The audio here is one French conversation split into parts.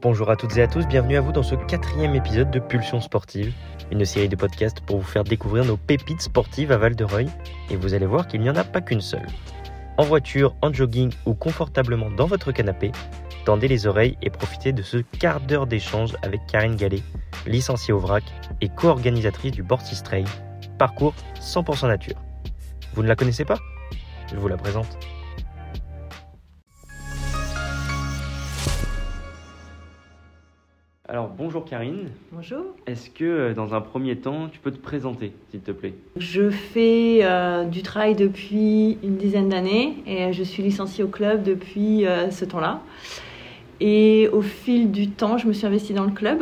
Bonjour à toutes et à tous, bienvenue à vous dans ce 4e épisode de Pulsion Sportive, une série de podcasts pour vous faire découvrir nos pépites sportives à Val-de-Reuil, et vous allez voir qu'il n'y en a pas qu'une seule. En voiture, en jogging ou confortablement dans votre canapé, tendez les oreilles et profitez de ce quart d'heure d'échange avec Karine Gallet, licenciée au VRAC et co-organisatrice du Bortis Trail, parcours 100% nature. Vous ne la connaissez pas ? Je vous la présente. Alors bonjour Karine. Bonjour. Est-ce que dans un premier temps, tu peux te présenter, s'il te plaît ? Je fais du trail depuis une dizaine d'années et je suis licenciée au club depuis ce temps-là. Et au fil du temps, je me suis investie dans le club.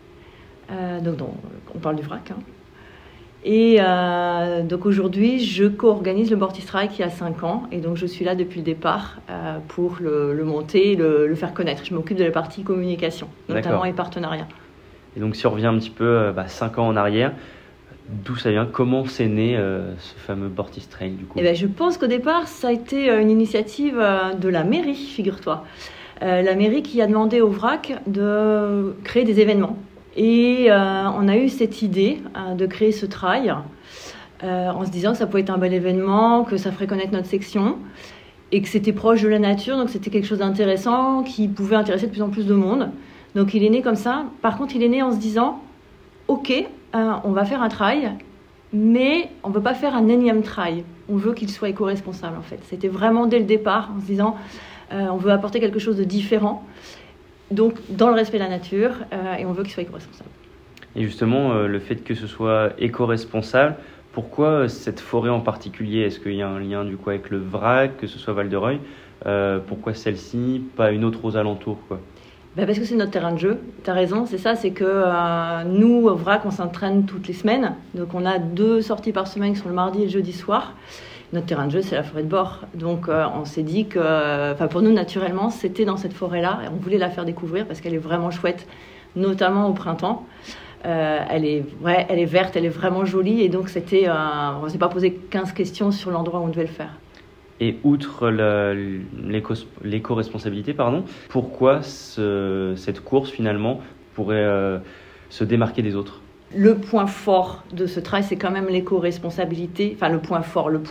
On parle du VRAC. Et donc aujourd'hui, je co-organise le Bortis Trail qui a 5 ans. Et donc je suis là depuis le départ pour le monter, le faire connaître. Je m'occupe de la partie communication, notamment et partenariat. Et donc si on revient un petit peu 5 ans en arrière, d'où ça vient ? Comment c'est né ce fameux Bortis Trail du coup ? Je pense qu'au départ, ça a été une initiative de la mairie, figure-toi. La mairie qui a demandé au VRAC de créer des événements. Et on a eu cette idée de créer ce trail en se disant que ça pouvait être un bel événement, que ça ferait connaître notre section et que c'était proche de la nature, donc c'était quelque chose d'intéressant qui pouvait intéresser de plus en plus de monde. Donc il est né comme ça. Par contre, il est né en se disant « Ok, on va faire un trail, mais on ne veut pas faire un énième trail. On veut qu'il soit éco-responsable en fait. » C'était vraiment dès le départ en se disant on veut apporter quelque chose de différent. Donc, dans le respect de la nature, et on veut qu'il soit éco-responsable. Et justement, le fait que ce soit éco-responsable, pourquoi cette forêt en particulier ? Est-ce qu'il y a un lien du coup avec le VRAC, que ce soit Val-de-Reuil ? Pourquoi celle-ci, pas une autre aux alentours quoi ? Parce que c'est notre terrain de jeu. Tu as raison, c'est ça, c'est que nous, au VRAC, on s'entraîne toutes les semaines. Donc, on a 2 sorties par semaine qui sont le mardi et le jeudi soir. Notre terrain de jeu, c'est la forêt de bord. Donc, on s'est dit que, pour nous, naturellement, c'était dans cette forêt-là. Et on voulait la faire découvrir parce qu'elle est vraiment chouette, notamment au printemps. Elle est verte, elle est vraiment jolie. Et donc, on ne s'est pas posé 15 questions sur l'endroit où on devait le faire. Et outre l'éco-responsabilité, pourquoi cette course, finalement, pourrait se démarquer des autres ? Le point fort de ce trail, c'est quand même l'éco-responsabilité. Enfin, le point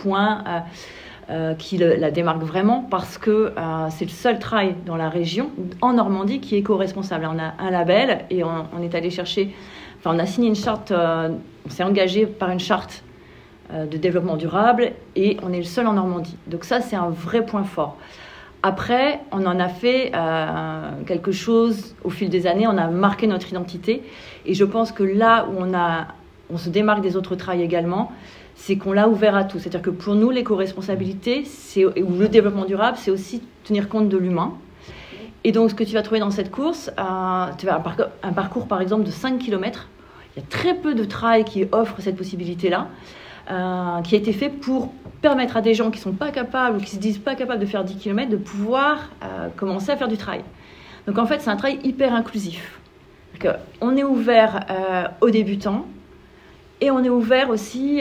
qui la démarque vraiment, parce que c'est le seul trail dans la région, en Normandie, qui est éco-responsable. On a un label et on est allé chercher... on a signé une charte, on s'est engagé par une charte de développement durable et on est le seul en Normandie. Donc ça, c'est un vrai point fort. Après, on en a fait quelque chose au fil des années, on a marqué notre identité. Et je pense que là où on se démarque des autres trails également, c'est qu'on l'a ouvert à tous. C'est-à-dire que pour nous, l'éco-responsabilité ou le développement durable, c'est aussi tenir compte de l'humain. Et donc, ce que tu vas trouver dans cette course, tu vas un parcours par exemple de 5 km. Il y a très peu de trails qui offrent cette possibilité-là, qui a été fait pour permettre à des gens qui ne sont pas capables ou qui ne se disent pas capables de faire 10 km de pouvoir commencer à faire du trail. Donc en fait, c'est un trail hyper inclusif. On est ouvert aux débutants et on est ouvert aussi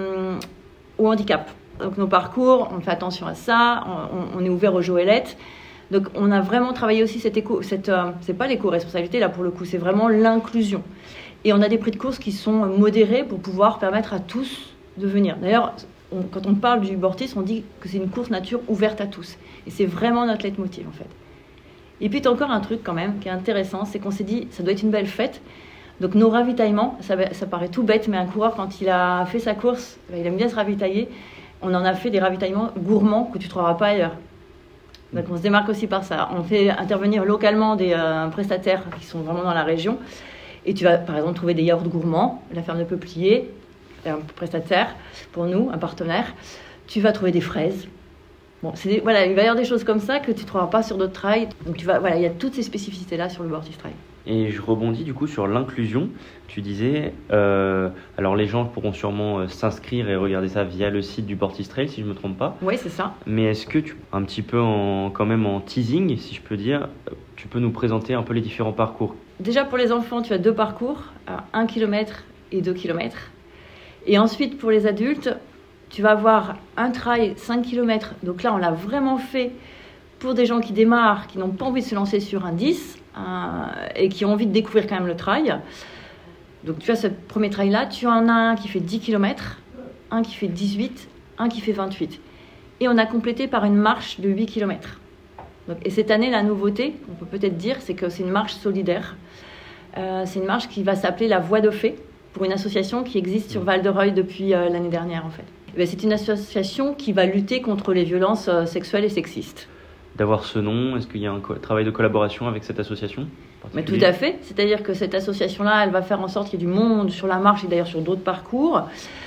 au handicap. Donc nos parcours, on fait attention à ça, on est ouvert aux joëlettes. Donc on a vraiment travaillé aussi c'est pas l'éco-responsabilité là pour le coup, c'est vraiment l'inclusion. Et on a des prix de course qui sont modérés pour pouvoir permettre à tous de venir. D'ailleurs, quand on parle du Bortis, on dit que c'est une course nature ouverte à tous. Et c'est vraiment notre leitmotiv en fait. Et puis, tu as encore un truc quand même qui est intéressant, c'est qu'on s'est dit, ça doit être une belle fête. Donc, nos ravitaillements, ça paraît tout bête, mais un coureur, quand il a fait sa course, il aime bien se ravitailler. On en a fait des ravitaillements gourmands que tu ne trouveras pas ailleurs. Donc, on se démarque aussi par ça. On fait intervenir localement des prestataires qui sont vraiment dans la région. Et tu vas, par exemple, trouver des yaourts gourmands, la ferme de Peuplier, un prestataire pour nous, un partenaire. Tu vas trouver des fraises. Bon, il va y avoir des choses comme ça que tu ne trouveras pas sur d'autres trails. Donc, il y a toutes ces spécificités-là sur le Bortis Trail. Et je rebondis du coup sur l'inclusion. Tu disais, alors les gens pourront sûrement s'inscrire et regarder ça via le site du Bortis Trail, si je ne me trompe pas. Oui, c'est ça. Mais est-ce que un petit peu quand même en teasing, si je peux dire, tu peux nous présenter un peu les différents parcours ? Déjà pour les enfants, tu as 2 parcours, 1 km et 2 km. Et ensuite pour les adultes, tu vas avoir un trail 5 km. Donc là, on l'a vraiment fait pour des gens qui démarrent, qui n'ont pas envie de se lancer sur un 10. et qui ont envie de découvrir quand même le trail. Donc tu as ce premier trail-là, tu en as un qui fait 10 km, un qui fait 18, un qui fait 28. Et on a complété par une marche de 8 km. Et cette année, la nouveauté, on peut peut-être dire, c'est que c'est une marche solidaire. C'est une marche qui va s'appeler la Voix de Fée, pour une association qui existe sur Val-de-Reuil depuis l'année dernière en fait. C'est une association qui va lutter contre les violences sexuelles et sexistes. D'avoir ce nom, est-ce qu'il y a un travail de collaboration avec cette association ? Mais tout à fait, c'est-à-dire que cette association-là, elle va faire en sorte qu'il y ait du monde sur la marche et d'ailleurs sur d'autres parcours.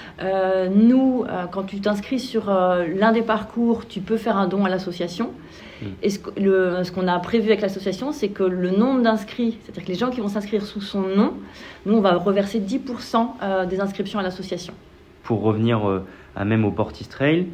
Nous, quand tu t'inscris sur l'un des parcours, tu peux faire un don à l'association. Et ce qu'on a prévu avec l'association, c'est que le nombre d'inscrits, c'est-à-dire que les gens qui vont s'inscrire sous son nom, nous, on va reverser 10% des inscriptions à l'association. Pour revenir même au Portis Trail,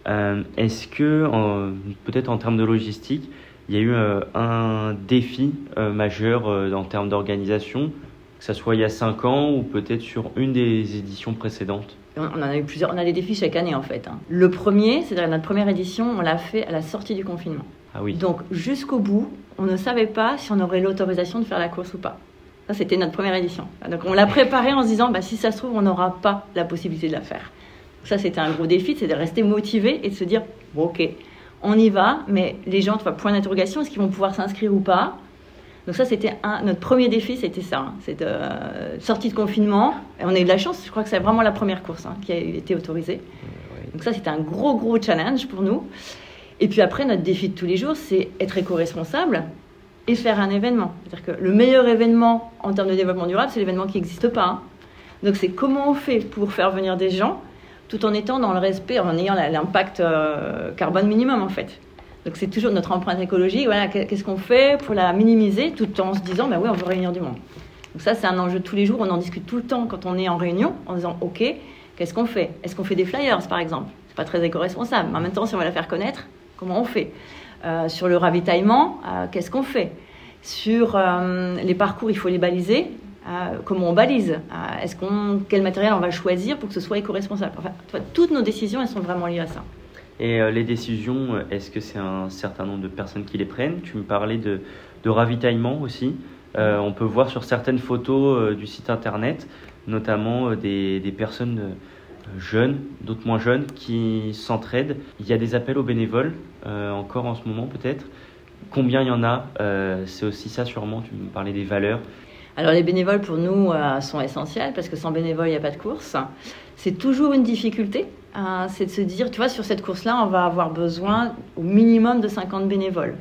est-ce que, peut-être en termes de logistique, il y a eu un défi majeur en termes d'organisation, que ce soit il y a 5 ans ou peut-être sur une des éditions précédentes ? On en a eu plusieurs, on a des défis chaque année en fait. Le premier, c'est-à-dire notre première édition, on l'a fait à la sortie du confinement. Ah oui. Donc jusqu'au bout, on ne savait pas si on aurait l'autorisation de faire la course ou pas. Ça, c'était notre première édition. Donc on l'a préparée en se disant, si ça se trouve, on n'aura pas la possibilité de la faire. Donc, ça, c'était un gros défi, c'est de rester motivé et de se dire, bon, ok, on y va, mais les gens, point d'interrogation, est-ce qu'ils vont pouvoir s'inscrire ou pas ? Donc ça, c'était notre premier défi, c'était ça. Cette sortie de confinement. Et on a eu de la chance, je crois que c'est vraiment la première course qui a été autorisée. Donc ça, c'était un gros challenge pour nous. Et puis après, notre défi de tous les jours, c'est être éco-responsable et faire un événement. C'est-à-dire que le meilleur événement en termes de développement durable, c'est l'événement qui n'existe pas. Donc c'est comment on fait pour faire venir des gens tout en étant dans le respect, en ayant l'impact carbone minimum en fait. Donc c'est toujours notre empreinte écologique, voilà, qu'est-ce qu'on fait pour la minimiser tout en se disant, oui, on veut réunir du monde. Donc ça, c'est un enjeu de tous les jours, on en discute tout le temps quand on est en réunion, en disant, ok, qu'est-ce qu'on fait ? Est-ce qu'on fait des flyers, par exemple ? C'est pas très éco-responsable, mais en même temps, si on va la faire connaître, comment on fait ? Sur le ravitaillement, qu'est-ce qu'on fait ? Sur les parcours, il faut les baliser. Comment on balise ? Quel matériel on va choisir pour que ce soit éco-responsable ? Enfin, toutes nos décisions, elles sont vraiment liées à ça. Et les décisions, est-ce que c'est un certain nombre de personnes qui les prennent ? Tu me parlais de ravitaillement aussi. On peut voir sur certaines photos du site internet, notamment des personnes jeunes, d'autres moins jeunes, qui s'entraident. Il y a des appels aux bénévoles, encore en ce moment peut-être. Combien il y en a ? C'est aussi ça sûrement, tu me parlais des valeurs. Alors les bénévoles pour nous sont essentiels parce que sans bénévoles, il n'y a pas de course. C'est toujours une difficulté, c'est de se dire, tu vois, sur cette course-là, on va avoir besoin au minimum de 50 bénévoles.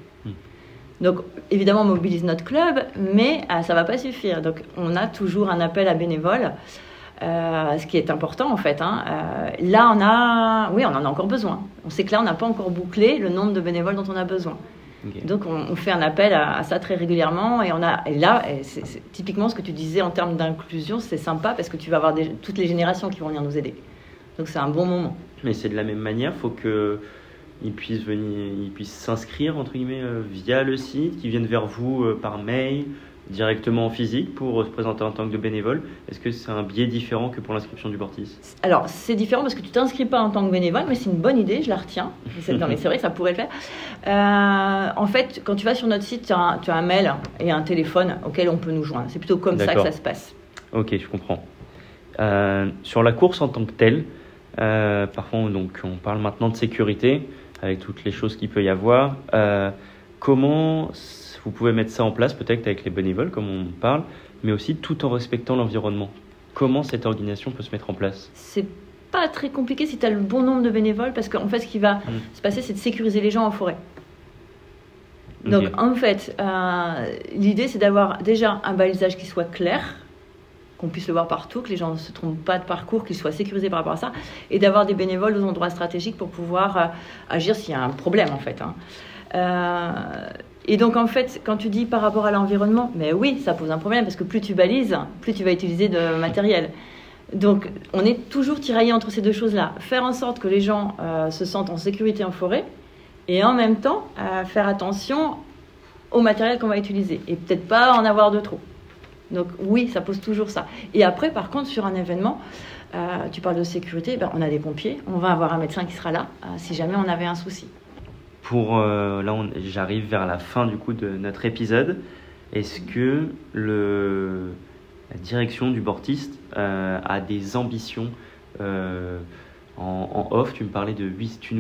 Donc évidemment, on mobilise notre club, mais ça ne va pas suffire. Donc on a toujours un appel à bénévoles, ce qui est important en fait. Là, on en a encore besoin. On sait que là, on n'a pas encore bouclé le nombre de bénévoles dont on a besoin. Okay. Donc on fait un appel à ça très régulièrement et c'est typiquement ce que tu disais en termes d'inclusion, c'est sympa parce que tu vas avoir toutes les générations qui vont venir nous aider. Donc c'est un bon moment. Mais c'est de la même manière, il faut qu'ils puissent s'inscrire entre guillemets via le site, qu'ils viennent vers vous par mail, directement en physique pour se présenter en tant que bénévole. Est-ce que c'est un biais différent que pour l'inscription du Portis ? Alors, c'est différent parce que tu ne t'inscris pas en tant que bénévole, mais c'est une bonne idée, je la retiens. Non, mais c'est vrai que ça pourrait le faire. En fait, quand tu vas sur notre site, tu as un mail et un téléphone auquel on peut nous joindre. C'est plutôt comme ça que ça se passe. Ok, je comprends. Sur la course en tant que telle, parfois on parle maintenant de sécurité, avec toutes les choses qu'il peut y avoir. Comment vous pouvez mettre ça en place, peut-être avec les bénévoles, comme on parle, mais aussi tout en respectant l'environnement. Comment cette organisation peut se mettre en place ? C'est pas très compliqué si tu as le bon nombre de bénévoles, parce qu'en fait, ce qui va se passer, c'est de sécuriser les gens en forêt. Donc, en fait, l'idée, c'est d'avoir déjà un balisage qui soit clair, qu'on puisse le voir partout, que les gens ne se trompent pas de parcours, qu'ils soient sécurisés par rapport à ça, et d'avoir des bénévoles aux endroits stratégiques pour pouvoir agir s'il y a un problème, en fait. Et donc, en fait, quand tu dis par rapport à l'environnement, mais oui, ça pose un problème, parce que plus tu balises, plus tu vas utiliser de matériel. Donc, on est toujours tiraillé entre ces deux choses-là. Faire en sorte que les gens se sentent en sécurité en forêt, et en même temps, faire attention au matériel qu'on va utiliser, et peut-être pas en avoir de trop. Donc oui, ça pose toujours ça. Et après, par contre, sur un événement, tu parles de sécurité, on a des pompiers, on va avoir un médecin qui sera là, si jamais on avait un souci. J'arrive vers la fin du coup de notre épisode. est-ce que la direction du Bortiste a des ambitions en off? Tu nous parlais de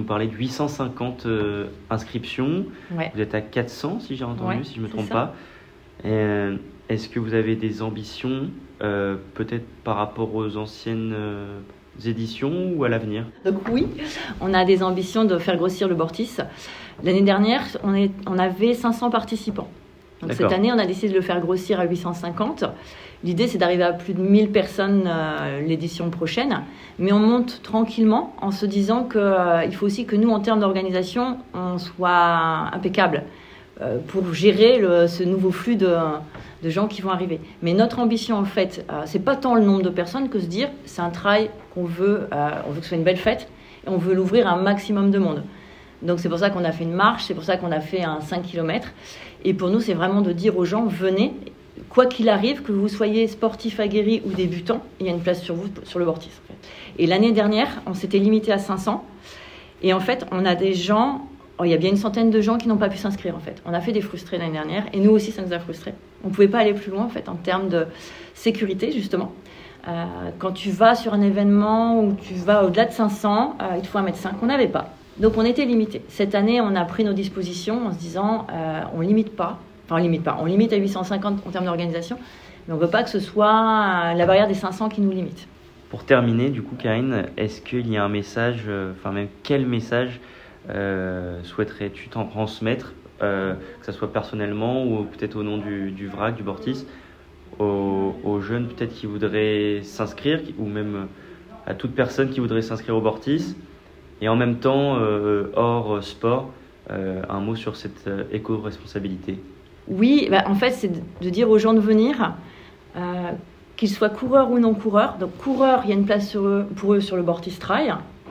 850 inscriptions. Ouais. Vous êtes à 400 si j'ai entendu, Ouais, si je ne me c'est trompe ça. pas. Est-ce que vous avez des ambitions peut-être par rapport aux anciennes éditions ou à l'avenir? Donc oui, on a des ambitions de faire grossir le Bortis. L'année dernière, on avait 500 participants. Donc D'accord. cette année, on a décidé de le faire grossir à 850. L'idée, c'est d'arriver à plus de 1000 personnes l'édition prochaine. Mais on monte tranquillement en se disant qu'il faut aussi que nous, en termes d'organisation, on soit impeccable pour gérer ce nouveau flux de gens qui vont arriver. Mais notre ambition, en fait, c'est pas tant le nombre de personnes que se dire, c'est un trail qu'on veut, on veut que ce soit une belle fête et on veut l'ouvrir à un maximum de monde. Donc c'est pour ça qu'on a fait une marche, c'est pour ça qu'on a fait un 5 km. Et pour nous, c'est vraiment de dire aux gens, venez, quoi qu'il arrive, que vous soyez sportif aguerri ou débutant, il y a une place sur vous, sur le Bortis. En fait. Et l'année dernière, on s'était limité à 500. Et en fait, on a des gens, il y a bien une centaine de gens qui n'ont pas pu s'inscrire en fait. On a fait des frustrés l'année dernière et nous aussi, ça nous a frustrés. On ne pouvait pas aller plus loin en fait en termes de sécurité justement. Quand tu vas sur un événement où tu vas au-delà de 500, il te faut 1,5 m. On n'avait pas. Donc on était limité. Cette année, on a pris nos dispositions en se disant, on limite pas. Enfin, on limite à 850 en termes d'organisation, mais on ne veut pas que ce soit la barrière des 500 qui nous limite. Pour terminer, du coup, Karine, est-ce qu'il y a un message, même quel message souhaiterais-tu t'en transmettre, que ce soit personnellement ou peut-être au nom du VRAC, du Bortis, aux jeunes peut-être qui voudraient s'inscrire, ou même à toute personne qui voudrait s'inscrire au Bortis, et en même temps, hors sport, un mot sur cette éco-responsabilité? Oui, en fait, c'est de dire aux gens de venir, qu'ils soient coureurs ou non coureurs. Donc, coureurs, il y a une place pour eux sur le Bortis Trail.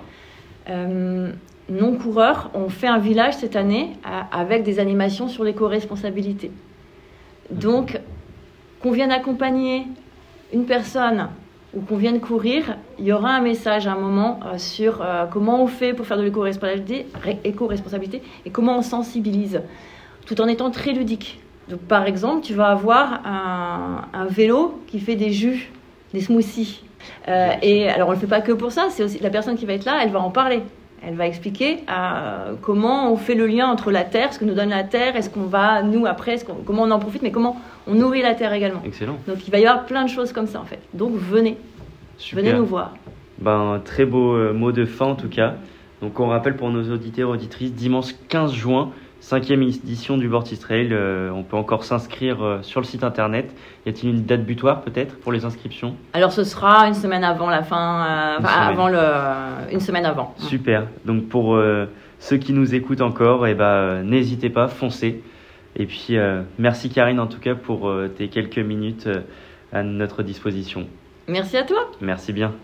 Non coureurs, on fait un village cette année avec des animations sur l'éco-responsabilité. Donc, qu'on vienne accompagner une personne ou qu'on vienne courir, il y aura un message à un moment sur comment on fait pour faire de l'éco-responsabilité et comment on sensibilise, tout en étant très ludique. Donc, par exemple, tu vas avoir un vélo qui fait des jus, des smoothies. Et alors, on ne le fait pas que pour ça, c'est aussi la personne qui va être là, elle va en parler. Elle va expliquer comment on fait le lien entre la terre, ce que nous donne la terre, est-ce qu'on va, nous, après, comment on en profite, mais comment on nourrit la terre également. Excellent. Donc, il va y avoir plein de choses comme ça, en fait. Donc, venez. Super. Venez nous voir. Très beau mot de fin, en tout cas. Donc, on rappelle pour nos auditeurs et auditrices, dimanche 15 juin, 5e édition du Bortis Trail. On peut encore s'inscrire sur le site internet. Y a-t-il une date butoir peut-être pour les inscriptions? Alors ce sera une semaine avant la fin, une semaine avant. Super. Donc pour ceux qui nous écoutent encore, n'hésitez pas, foncez. Et puis merci Karine en tout cas pour tes quelques minutes à notre disposition. Merci à toi. Merci bien.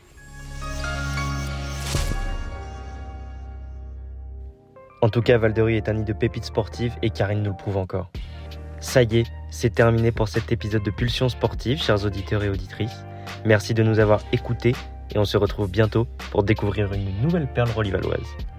En tout cas, Val-de-Reuil est un nid de pépites sportives et Karine nous le prouve encore. Ça y est, c'est terminé pour cet épisode de Pulsion Sportive, chers auditeurs et auditrices. Merci de nous avoir écoutés et on se retrouve bientôt pour découvrir une nouvelle perle relivalloise.